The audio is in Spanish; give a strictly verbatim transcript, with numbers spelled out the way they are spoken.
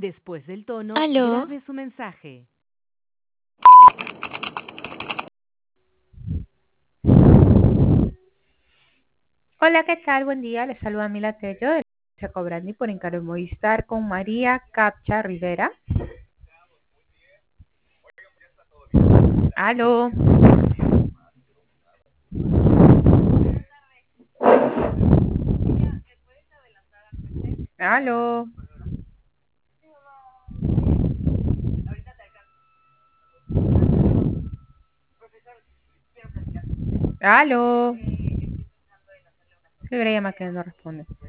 Después del tono, Aló. grabe su mensaje. Hola, ¿qué tal? Buen día. Les saluda Mila Tello de la Cobrandi por encargo de Movistar con María Capcha Rivera. Aló. Aló. Aló. Se debería llamar que no responde.